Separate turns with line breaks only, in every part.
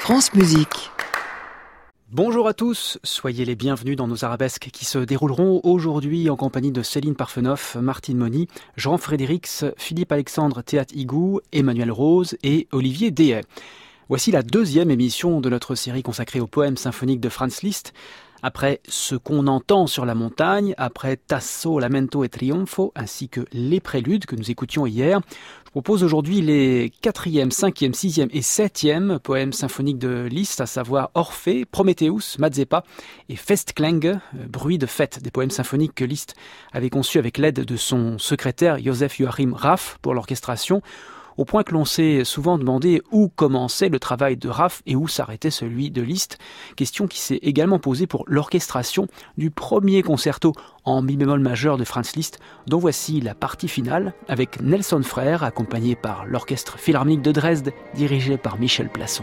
France Musique.
Bonjour à tous, soyez les bienvenus dans nos arabesques qui se dérouleront aujourd'hui en compagnie de Céline Parfenoff, Martine Moni, Jean Frédérix, Philippe-Alexandre Théat-Higou, Emmanuel Rose et Olivier Dehaye. Voici la deuxième émission de notre série consacrée aux poèmes symphoniques de Franz Liszt. Après Ce qu'on entend sur la montagne, après Tasso, Lamento et Trionfo, ainsi que les préludes que nous écoutions hier, je propose aujourd'hui les 4e, 5e, 6e et 7e poèmes symphoniques de Liszt, à savoir Orphée, Prométhéeus, Mazeppa et Festklang, bruit de fête, des poèmes symphoniques que Liszt avait conçus avec l'aide de son secrétaire Joseph Joachim Raff pour l'orchestration, au point que l'on s'est souvent demandé où commençait le travail de Raff et où s'arrêtait celui de Liszt, question qui s'est également posée pour l'orchestration du premier concerto en mi bémol majeur de Franz Liszt, dont voici la partie finale avec Nelson Frère, accompagné par l'Orchestre Philharmonique de Dresde, dirigé par Michel Plasson.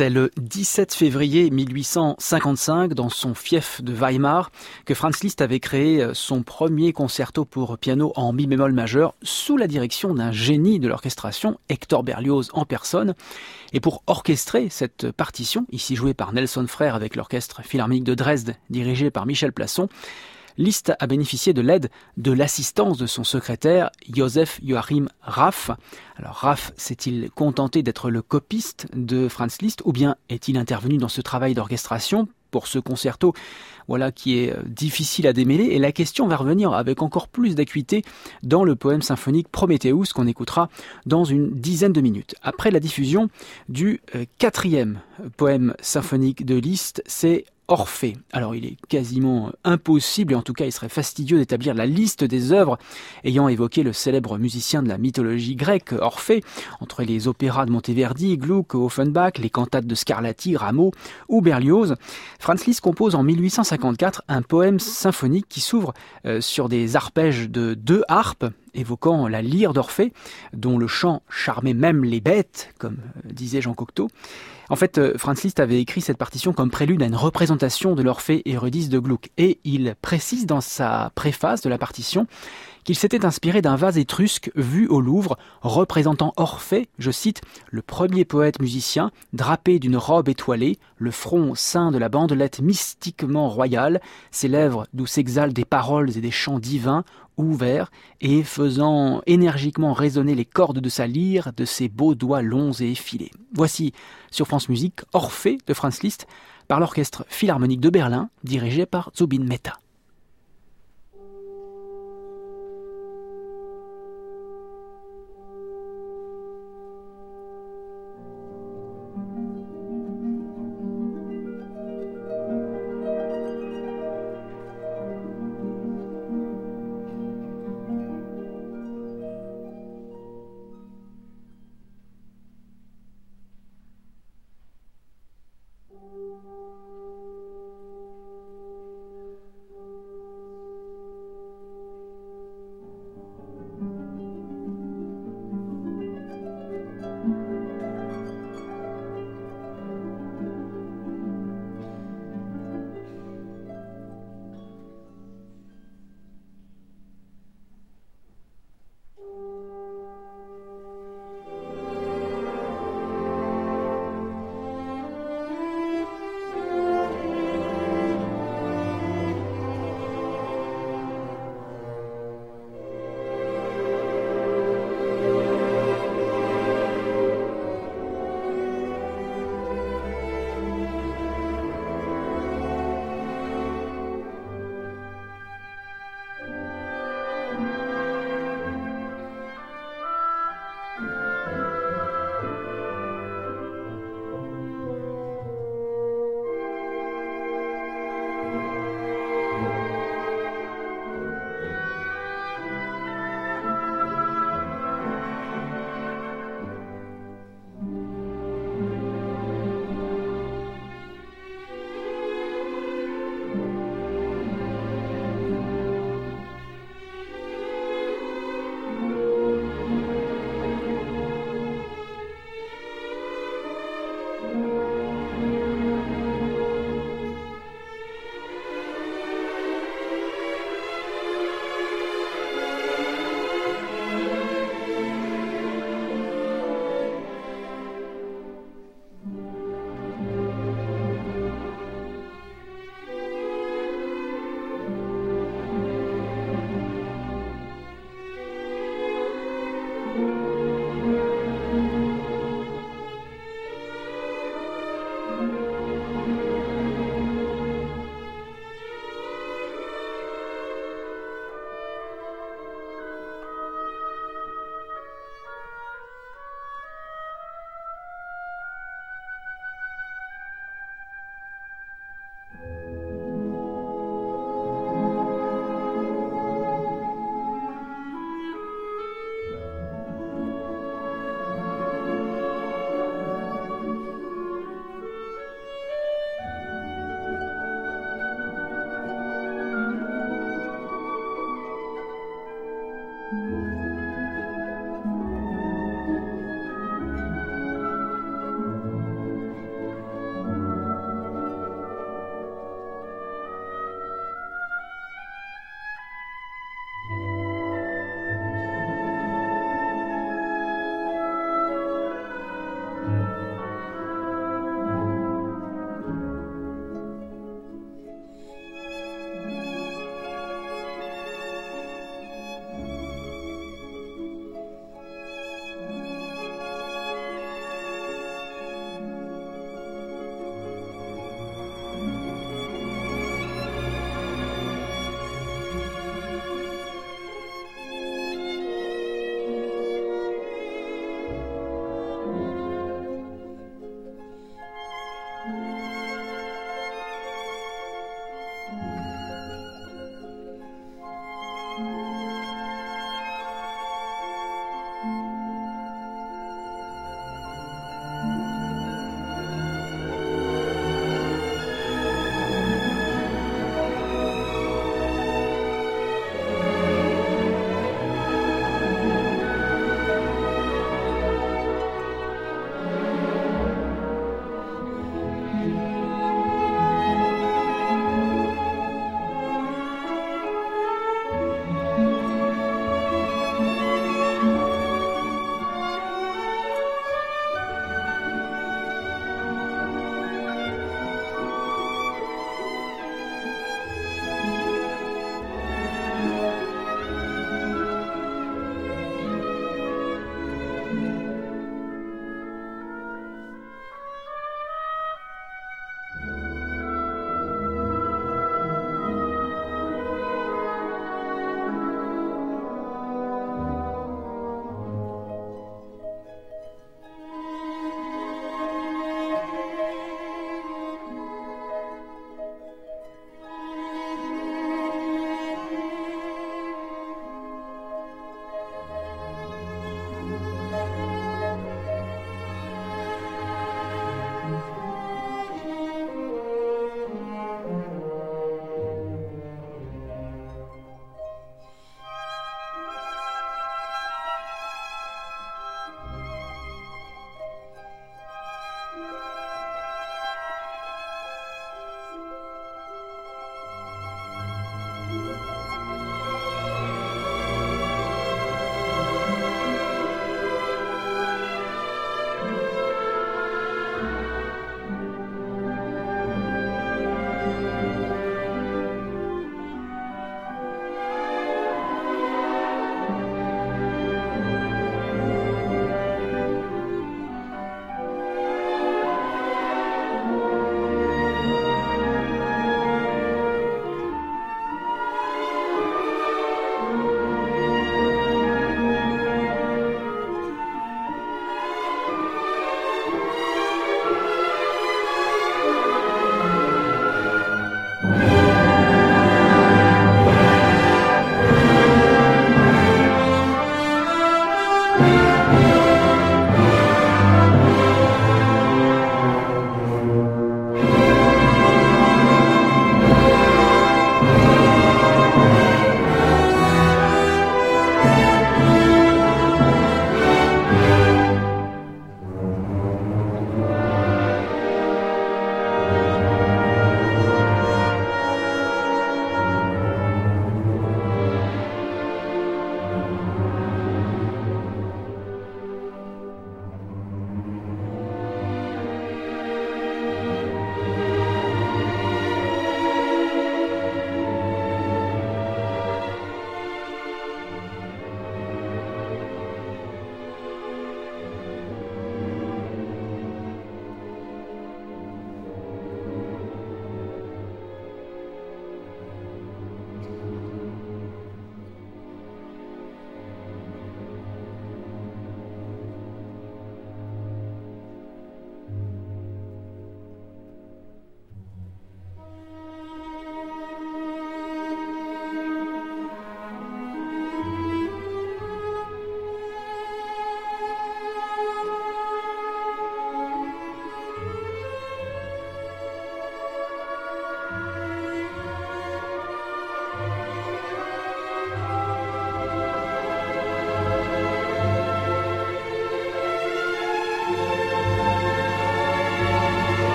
C'est le 17 février 1855, dans son fief de Weimar, que Franz Liszt avait créé son premier concerto pour piano en mi bémol majeur, sous la direction d'un génie de l'orchestration, Hector Berlioz en personne. Et pour orchestrer cette partition, ici jouée par Nelson Frère avec l'orchestre philharmonique de Dresde, dirigé par Michel Plasson, Liszt a bénéficié de l'aide, de l'assistance de son secrétaire, Joseph Joachim Raff. Alors Raff s'est-il contenté d'être le copiste de Franz Liszt ou bien est-il intervenu dans ce travail d'orchestration pour ce concerto, voilà, qui est difficile à démêler? Et la question va revenir avec encore plus d'acuité dans le poème symphonique Prométhéeus qu'on écoutera dans une dizaine de minutes. Après la diffusion du quatrième poème symphonique de Liszt, c'est Orphée. Alors il est quasiment impossible, et en tout cas il serait fastidieux d'établir la liste des œuvres ayant évoqué le célèbre musicien de la mythologie grecque, Orphée, entre les opéras de Monteverdi, Gluck, Offenbach, les cantates de Scarlatti, Rameau ou Berlioz. Franz Liszt compose en 1854 un poème symphonique qui s'ouvre sur des arpèges de 2 harpes, évoquant la lyre d'Orphée, dont le chant charmait même les bêtes, comme disait Jean Cocteau. En fait, Franz Liszt avait écrit cette partition comme prélude à une représentation de l'Orphée Eurydice de Gluck. Et il précise dans sa préface de la partition qu'il s'était inspiré d'un vase étrusque vu au Louvre, représentant Orphée, je cite, le premier poète musicien, drapé d'une robe étoilée, le front ceint de la bandelette mystiquement royale, ses lèvres d'où s'exhalent des paroles et des chants divins, ouverts, et faisant énergiquement résonner les cordes de sa lyre, de ses beaux doigts longs et effilés. Voici, sur France Musique, Orphée de Franz Liszt, par l'Orchestre Philharmonique de Berlin, dirigé par Zubin Mehta.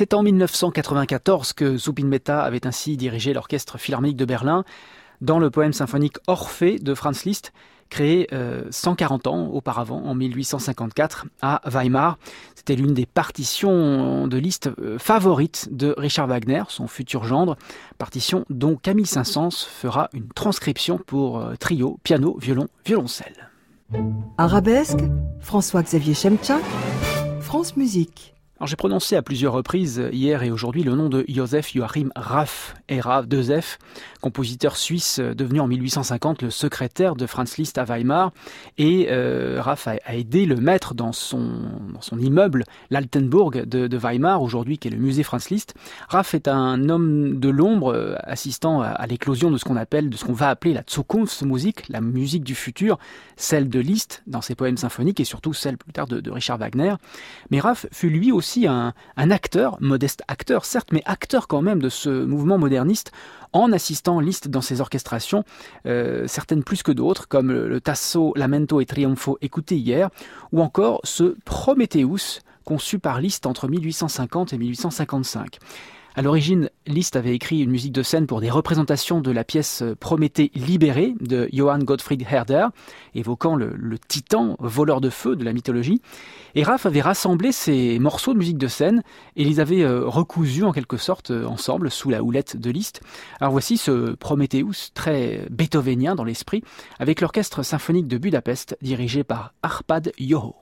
C'est en 1994 que Zubin Mehta avait ainsi dirigé l'Orchestre Philharmonique de Berlin dans le poème symphonique Orphée de Franz Liszt, créé 140 ans auparavant, en 1854, à Weimar. C'était l'une des partitions de Liszt favorites de Richard Wagner, son futur gendre, partition dont Camille Saint-Saëns fera une transcription pour trio, piano, violon, violoncelle.
Arabesque, François-Xavier Schemtchak, France Musique.
Alors j'ai prononcé à plusieurs reprises hier et aujourd'hui le nom de Joseph Joachim Raff, Raff 2F, compositeur suisse devenu en 1850 le secrétaire de Franz Liszt à Weimar. Et Raff a aidé le maître dans son immeuble, l'Altenburg de Weimar, aujourd'hui qui est le musée Franz Liszt. Raff est un homme de l'ombre assistant à l'éclosion de ce qu'on va appeler la Zukunftsmusik, la musique du futur, celle de Liszt dans ses poèmes symphoniques et surtout celle plus tard de Richard Wagner. Mais Raff fut lui aussi un acteur, modeste acteur certes, mais acteur quand même de ce mouvement moderniste en assistant Liszt dans ses orchestrations, certaines plus que d'autres, comme le Tasso Lamento e Trionfo écouté hier, ou encore ce Prometheus conçu par Liszt entre 1850 et 1855. À l'origine, Liszt avait écrit une musique de scène pour des représentations de la pièce Prométhée libérée de Johann Gottfried Herder, évoquant le titan voleur de feu de la mythologie. Et Raff avait rassemblé ces morceaux de musique de scène et les avait recousus en quelque sorte ensemble sous la houlette de Liszt. Alors voici ce Prometheus très beethovenien dans l'esprit, avec l'orchestre symphonique de Budapest dirigé par Arpad Yoho.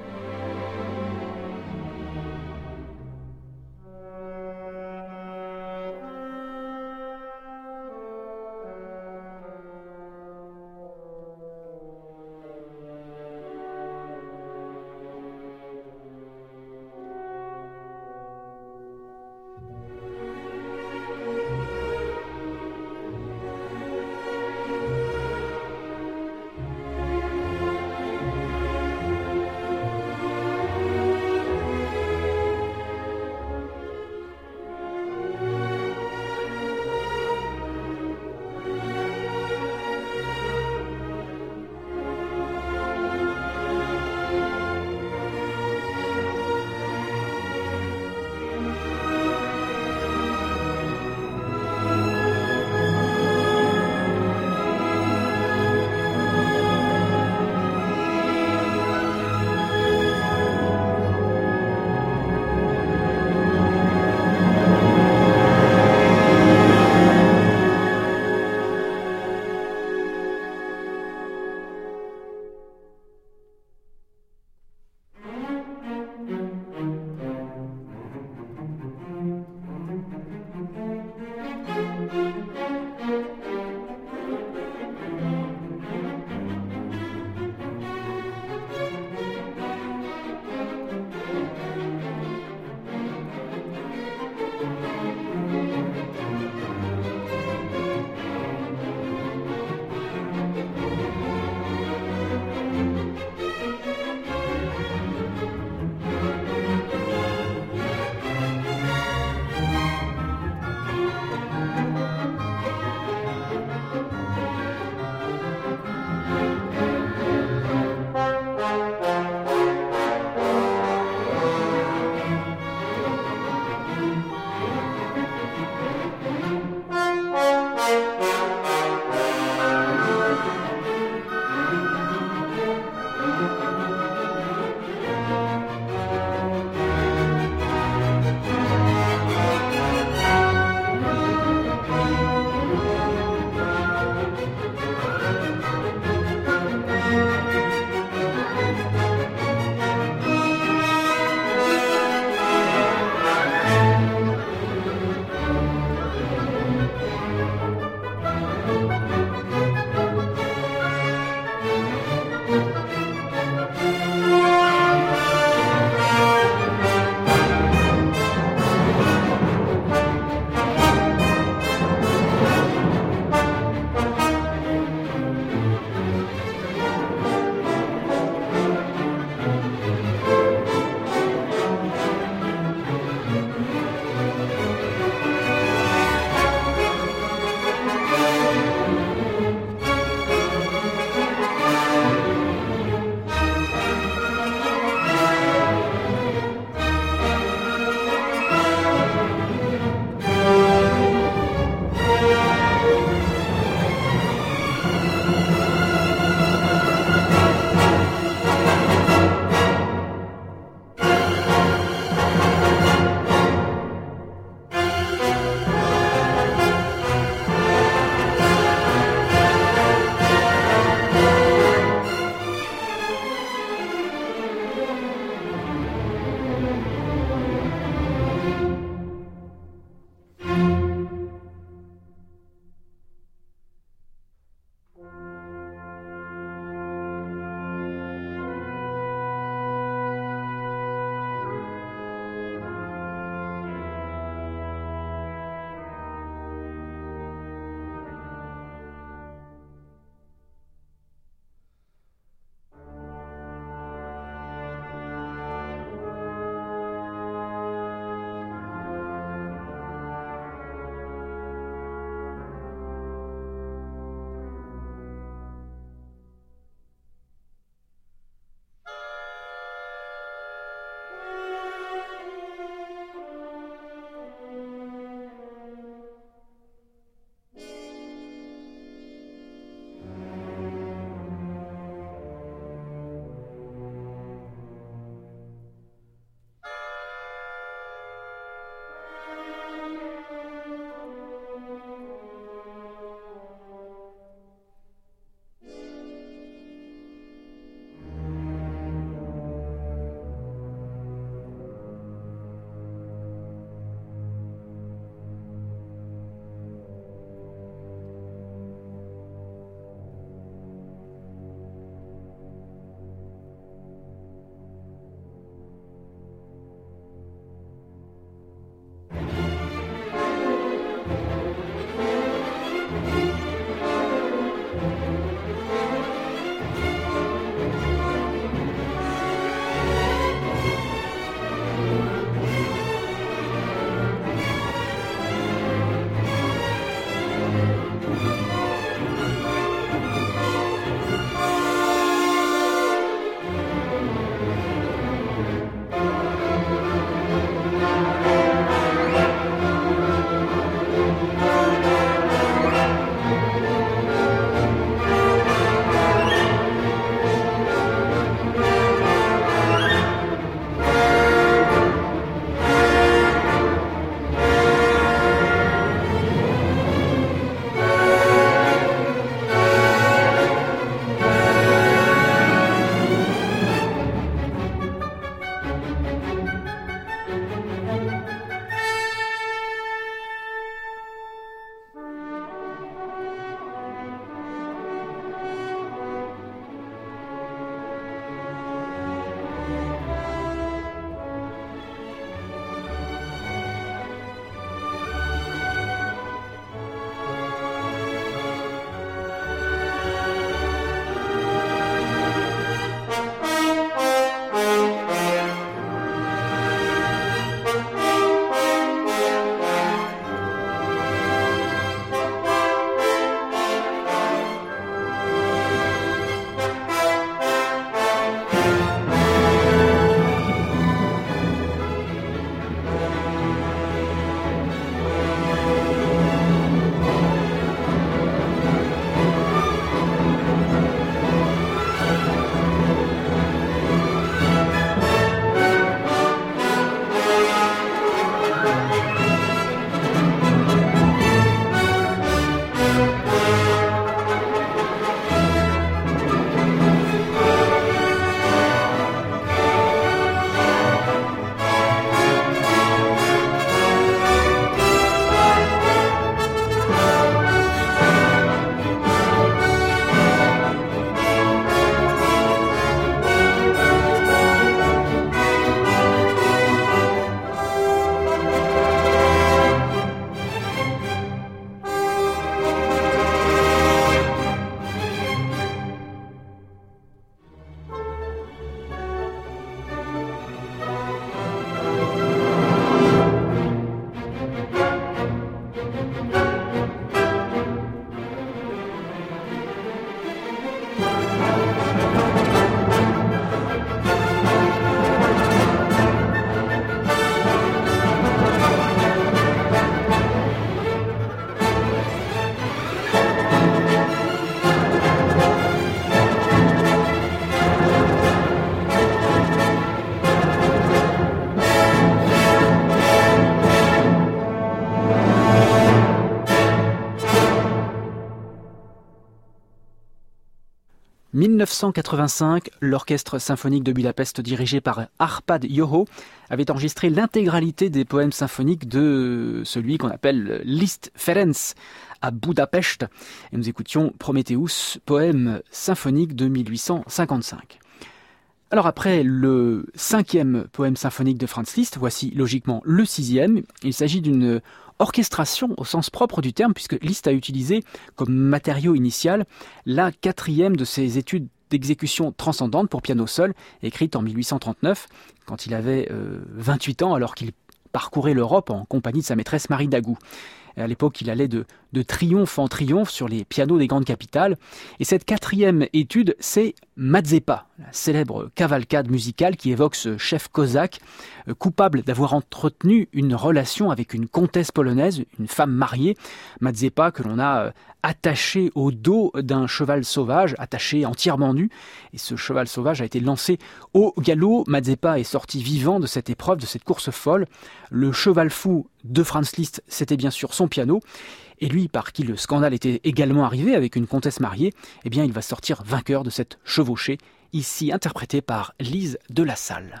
1985, l'orchestre symphonique de Budapest dirigé par Árpád Jó avait enregistré l'intégralité des poèmes symphoniques de celui qu'on appelle Liszt Ferenc à Budapest. Et nous écoutions Prométhéeus, poème symphonique de 1855. Alors après le 5e poème symphonique de Franz Liszt, voici logiquement le 6e. Il s'agit d'une orchestration au sens propre du terme, puisque Liszt a utilisé comme matériau initial la 4e de ses études d'exécution transcendante pour piano seul, écrite en 1839, quand il avait 28 ans, alors qu'il parcourait l'Europe en compagnie de sa maîtresse Marie Dagou. À l'époque, il allait de triomphe en triomphe sur les pianos des grandes capitales. Et cette 4e étude, c'est Mazeppa, la célèbre cavalcade musicale qui évoque ce chef cosaque, coupable d'avoir entretenu une relation avec une comtesse polonaise, une femme mariée. Mazeppa que l'on a attaché au dos d'un cheval sauvage, attaché entièrement nu. Et ce cheval sauvage a été lancé au galop. Mazeppa est sorti vivant de cette épreuve, de cette course folle. Le cheval fou de Franz Liszt, c'était bien sûr son piano. Et lui, par qui le scandale était également arrivé avec une comtesse mariée, eh bien, il va sortir vainqueur de cette chevauchée, ici interprétée par Lise de la Salle.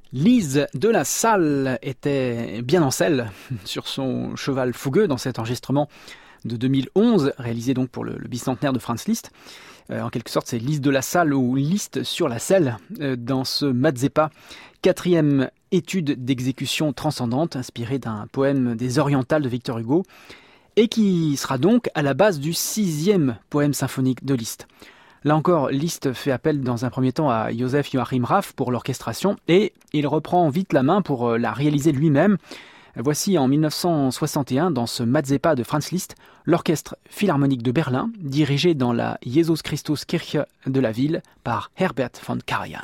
Lise de la Salle était bien en selle sur son cheval fougueux dans cet enregistrement de 2011, réalisé donc pour le bicentenaire de Franz Liszt. En quelque sorte, c'est Lise de la Salle ou Liszt sur la selle dans ce Mazeppa, 4e étude d'exécution transcendante inspirée d'un poème des Orientales de Victor Hugo et qui sera donc à la base du 6e poème symphonique de Liszt. Là encore, Liszt fait appel dans un premier temps à Joseph Joachim Raff pour l'orchestration et il reprend vite la main pour la réaliser lui-même. Voici en 1961, dans ce Mazeppa de Franz Liszt, l'orchestre philharmonique de Berlin, dirigé dans la Jesus Christus Kirche de la ville par Herbert von Karajan.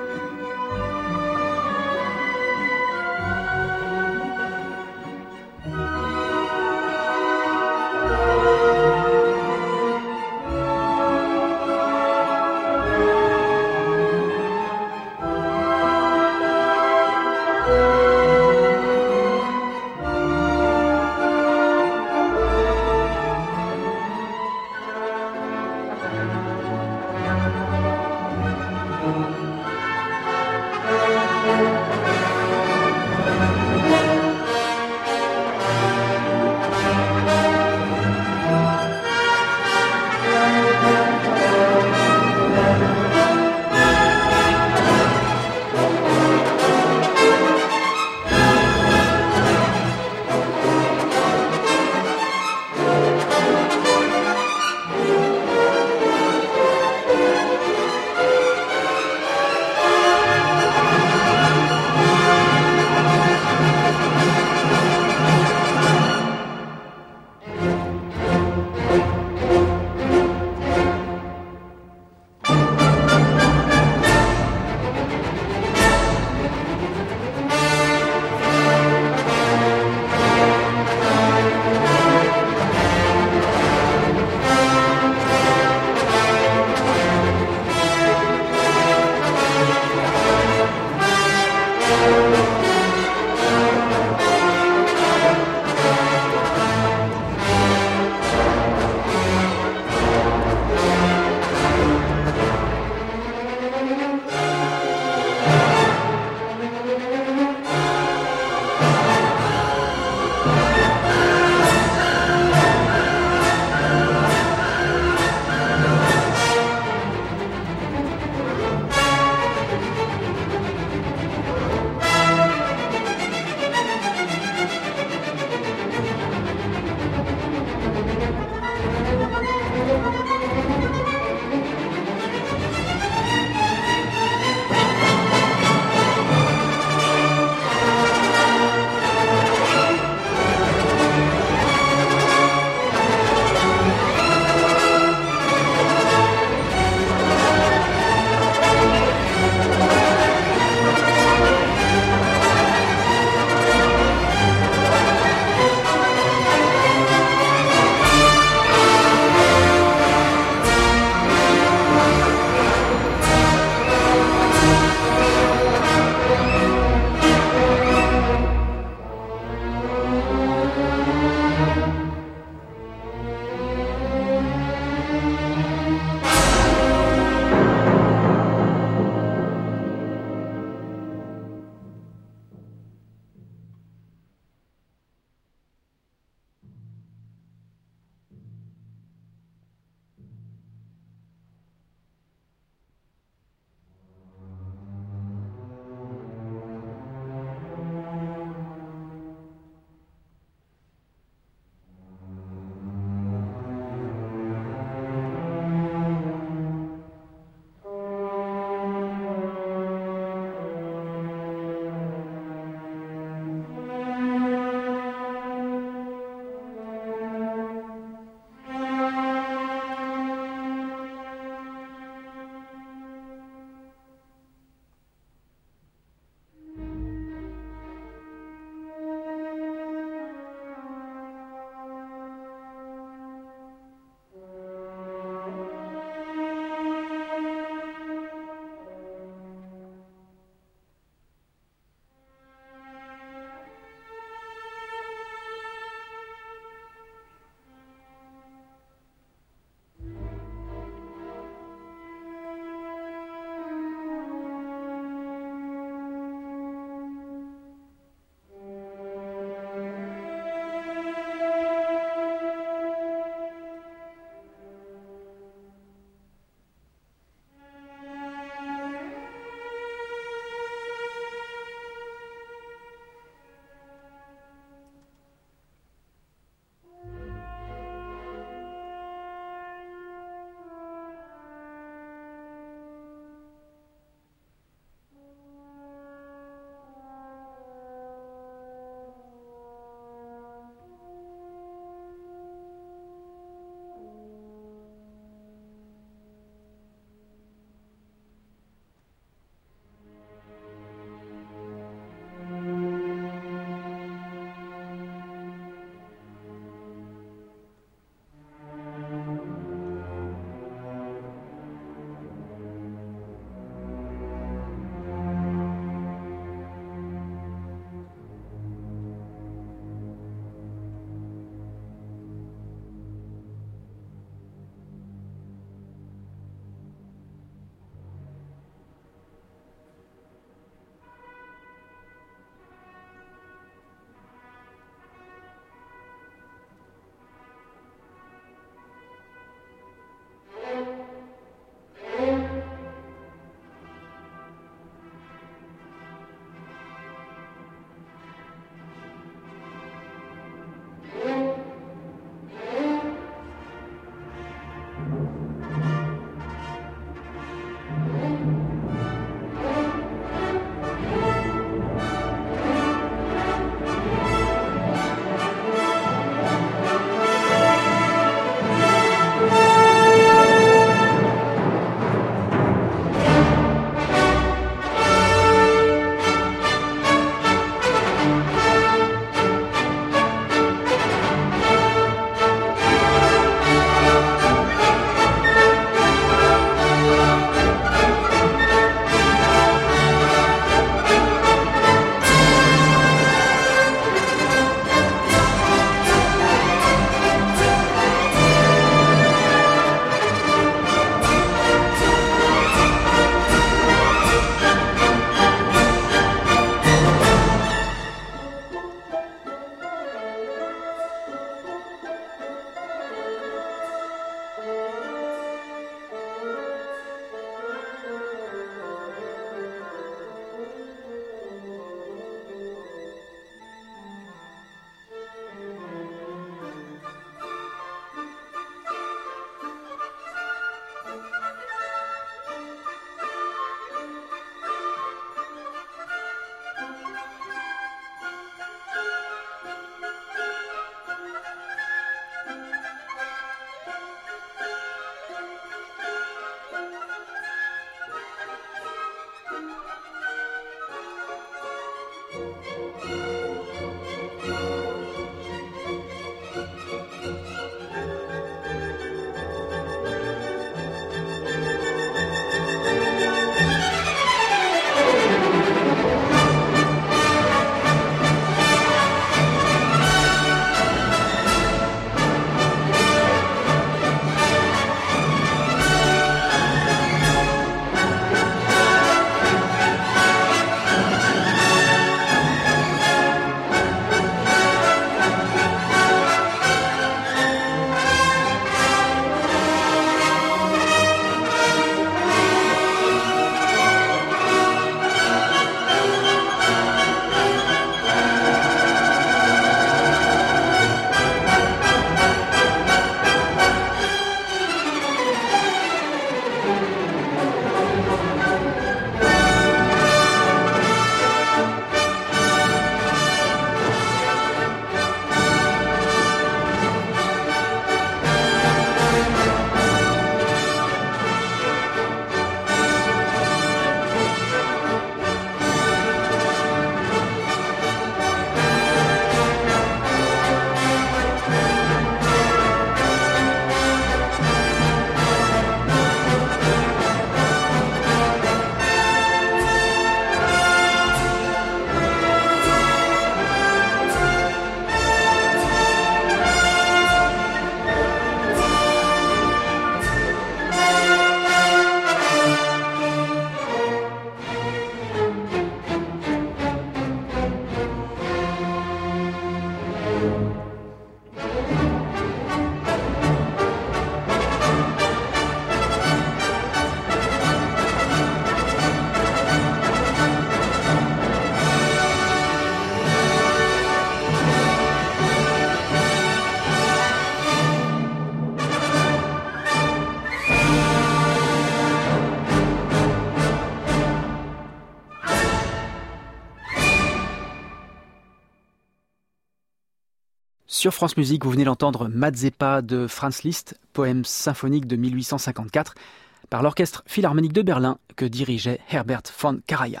Sur France Musique, vous venez d'entendre Mazeppa de Franz Liszt, poème symphonique de 1854, par l'Orchestre Philharmonique de Berlin que dirigeait Herbert von Karajan.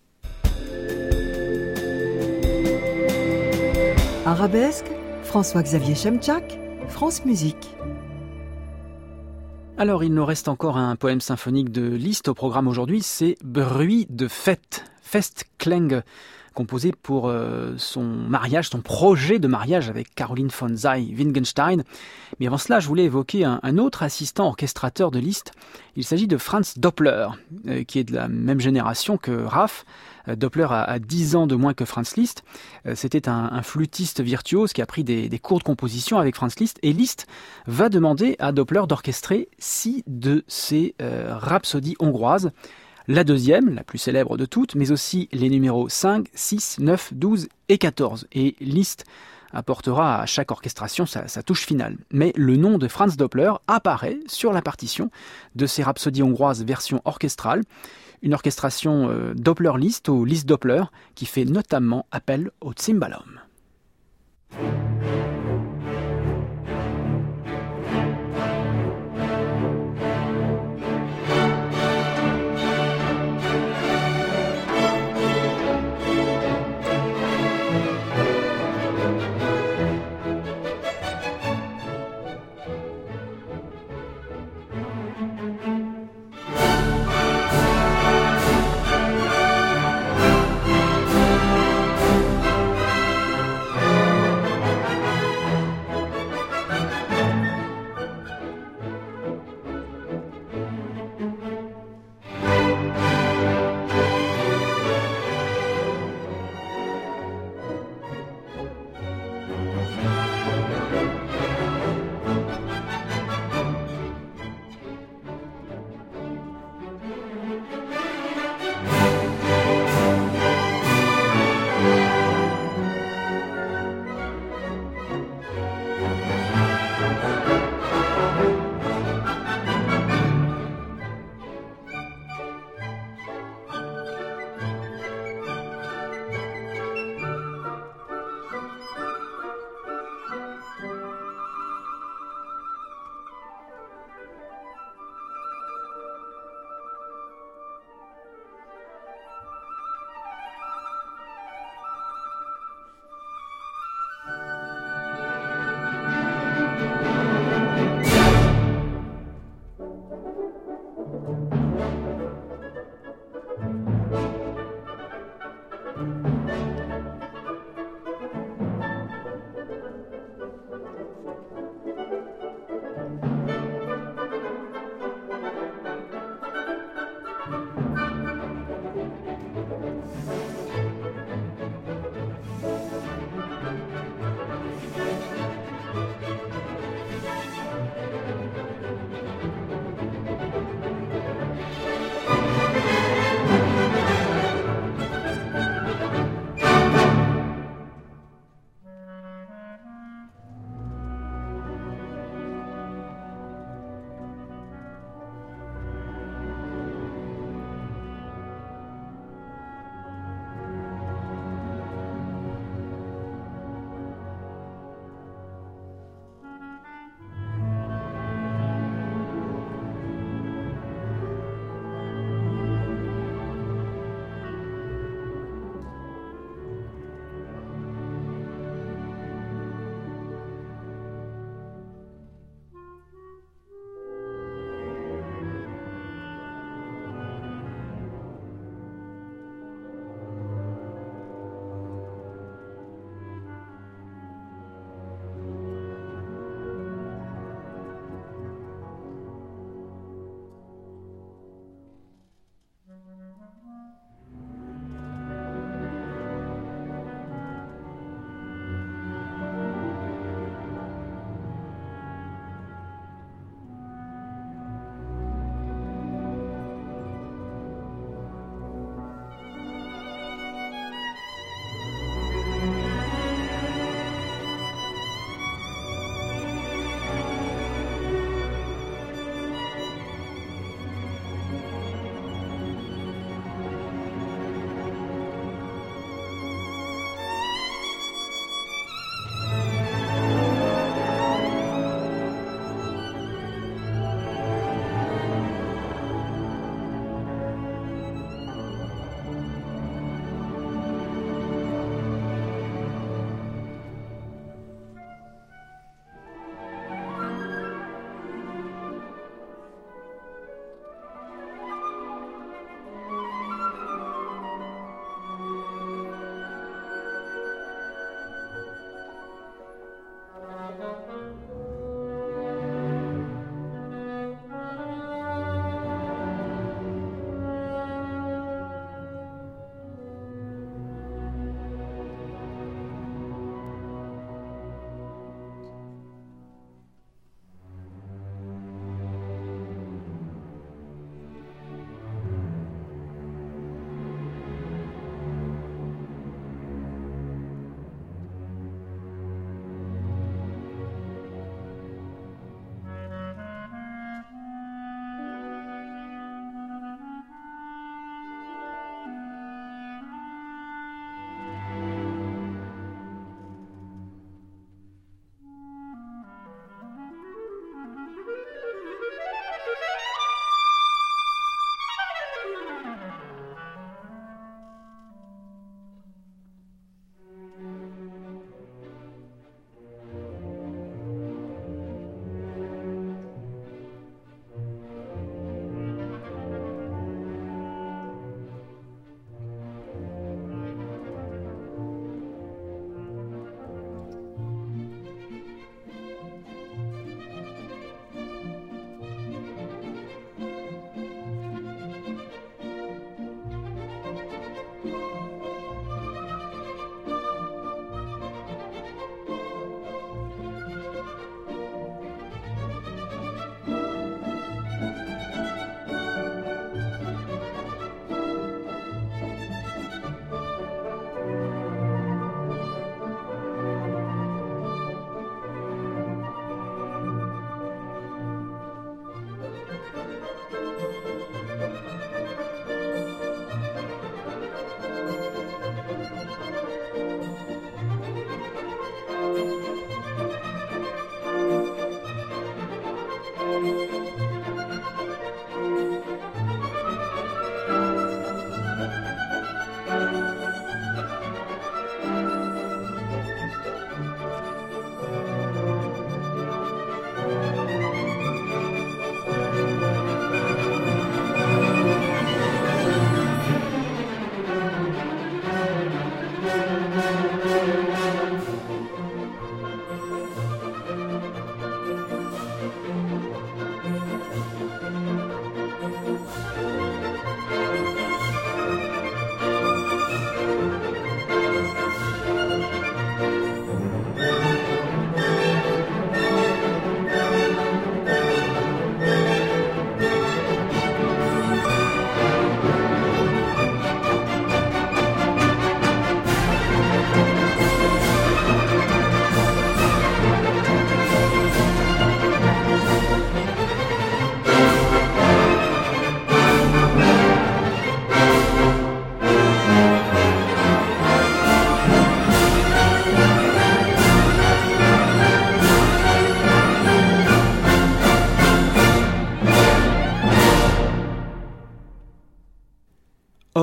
Arabesque, François-Xavier Chemchak, France Musique.
Alors, il nous reste encore un poème symphonique de Liszt au programme aujourd'hui, c'est Bruit de fête, Festklang, composé pour son mariage, son projet de mariage avec Caroline von Zay-Wittgenstein. Mais avant cela, je voulais évoquer un autre assistant orchestrateur de Liszt. Il s'agit de Franz Doppler, qui est de la même génération que Raff. Doppler a 10 ans de moins que Franz Liszt. C'était un flûtiste virtuose qui a pris des cours de composition avec Franz Liszt. Et Liszt va demander à Doppler d'orchestrer 6 de ses rhapsodies hongroises. La deuxième, la plus célèbre de toutes, mais aussi les numéros 5, 6, 9, 12 et 14. Et Liszt apportera à chaque orchestration sa touche finale. Mais le nom de Franz Doppler apparaît sur la partition de ces rhapsodies hongroises version orchestrale. Une orchestration Doppler-Liszt ou Liszt-Doppler qui fait notamment appel au cymbalum.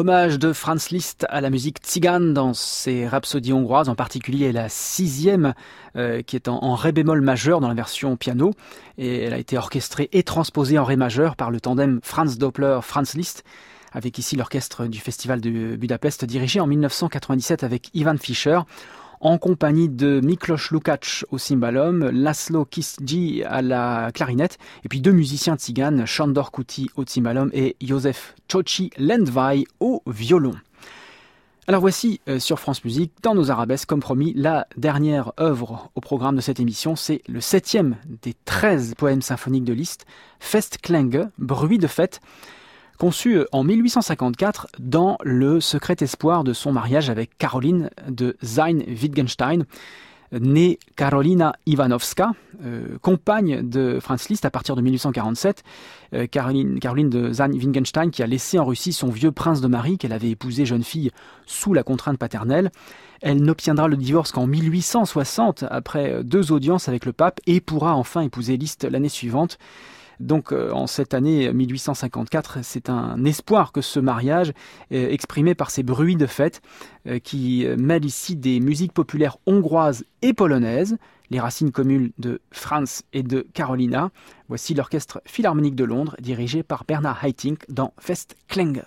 hommage de Franz Liszt à la musique tzigane dans ses rhapsodies hongroises, en particulier la 6e qui est en ré bémol majeur dans la version piano, et elle a été orchestrée et transposée en ré majeur par le tandem Franz Doppler-Franz Liszt, avec ici l'orchestre du Festival de Budapest dirigé en 1997 avec Ivan Fischer, en compagnie de Miklos Lukács au cymbalum, László Kiszgy à la clarinette, et puis 2 musiciens tziganes, Sándor Kúti au cymbalum et József Csócsi Lendvai au violon. Alors voici sur France Musique, dans nos arabesques, comme promis, la dernière œuvre au programme de cette émission, c'est le 7e des 13 poèmes symphoniques de Liszt, Festklänge, bruit de fête, conçu en 1854 dans le secret espoir de son mariage avec Caroline de Sayn-Wittgenstein, née Karolina Iwanowska, compagne de Franz Liszt à partir de 1847. Caroline de Sayn-Wittgenstein qui a laissé en Russie son vieux prince de Marie qu'elle avait épousé jeune fille sous la contrainte paternelle. Elle n'obtiendra le divorce qu'en 1860 après 2 audiences avec le pape et pourra enfin épouser Liszt l'année suivante. Donc en cette année 1854, c'est un espoir que ce mariage, exprimé par ces bruits de fête, qui mêlent ici des musiques populaires hongroises et polonaises, les racines communes de Franz et de Carolina. Voici l'Orchestre Philharmonique de Londres, dirigé par Bernard Haitink dans Festklänge.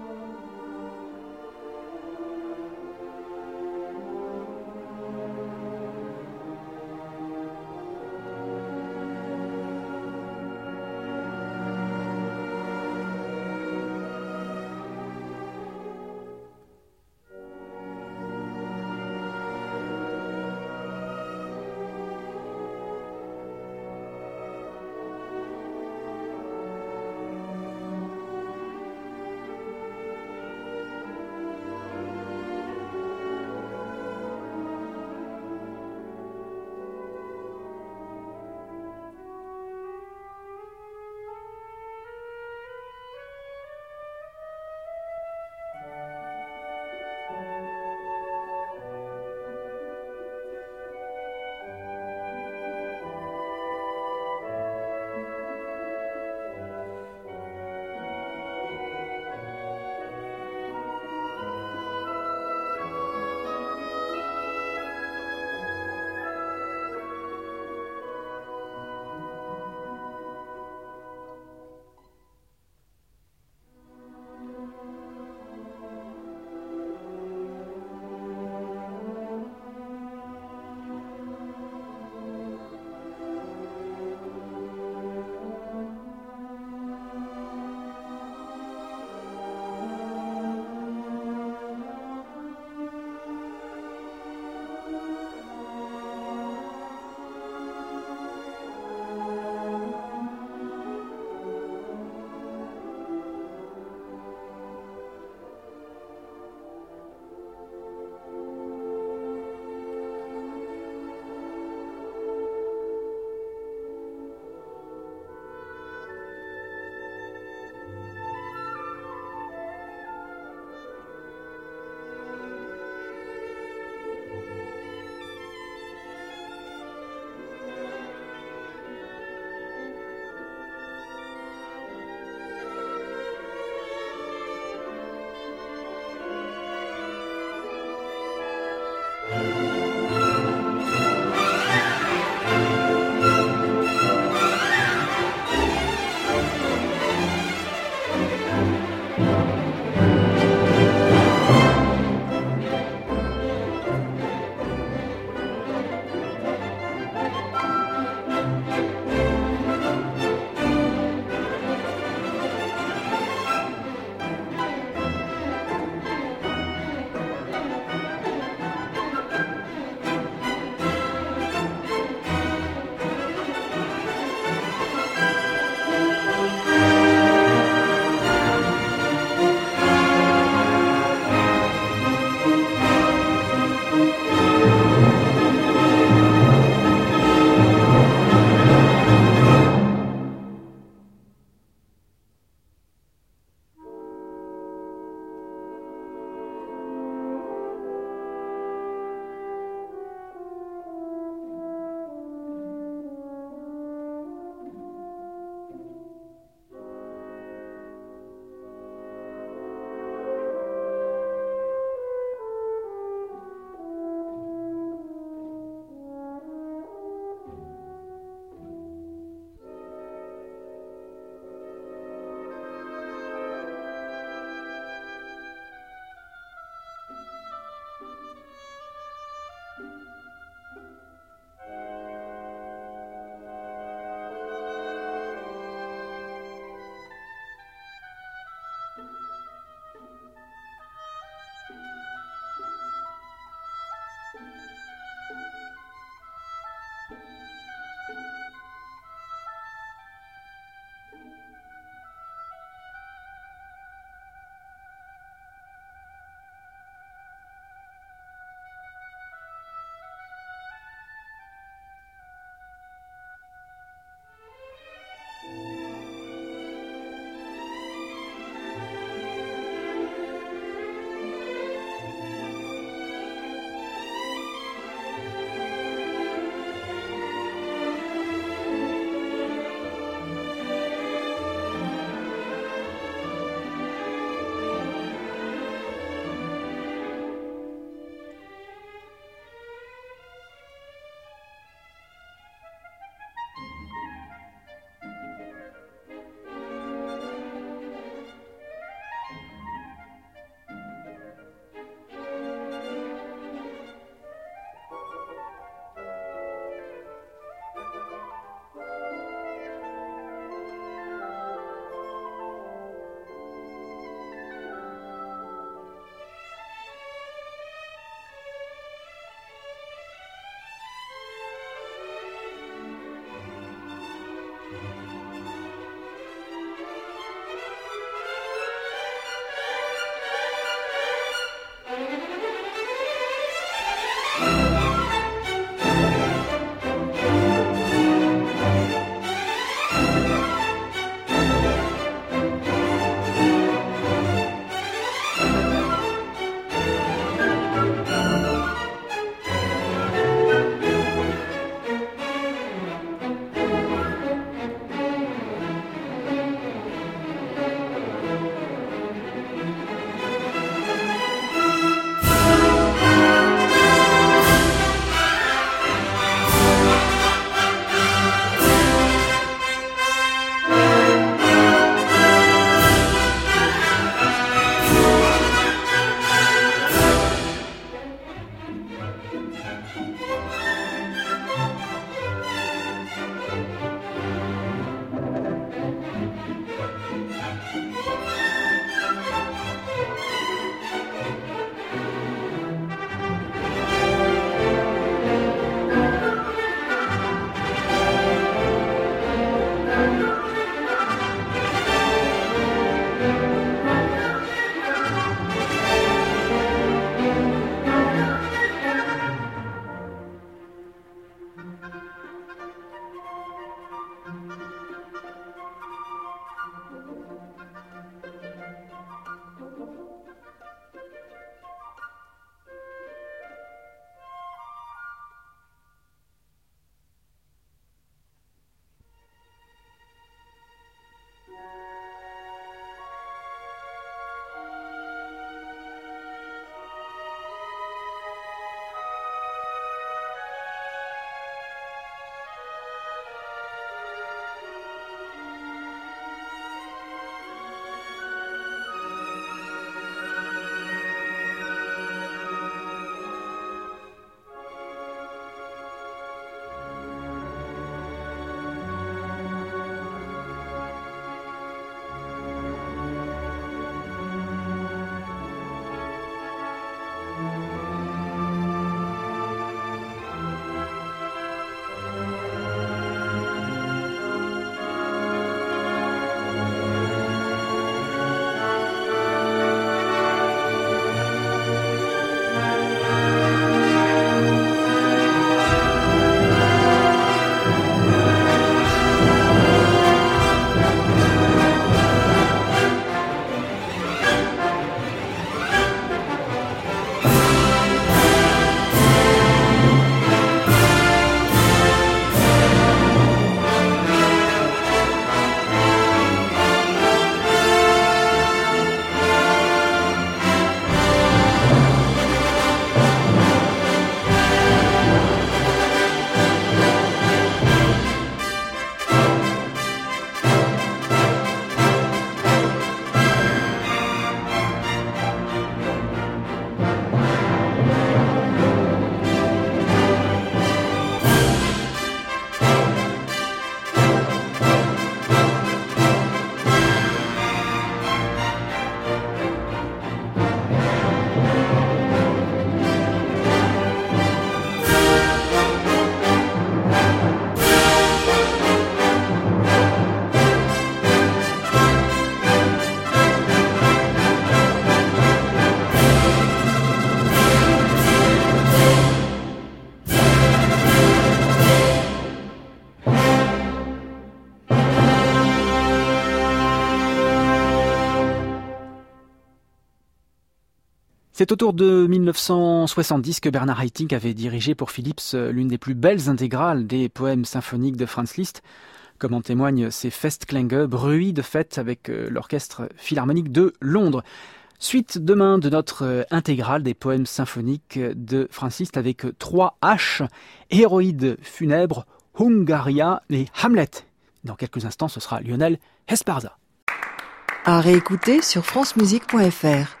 C'est autour de 1970 que Bernard Haitink avait dirigé pour Philips l'une des plus belles intégrales des poèmes symphoniques de Franz Liszt, comme en témoignent ces Festklänge, bruits de fête avec l'Orchestre Philharmonique de Londres. Suite demain de notre intégrale des poèmes symphoniques de Franz Liszt avec 3 H, Héroïde funèbre, Hungaria et Hamlet. Dans quelques instants, ce sera Lionel Esparza.
À réécouter sur francemusique.fr.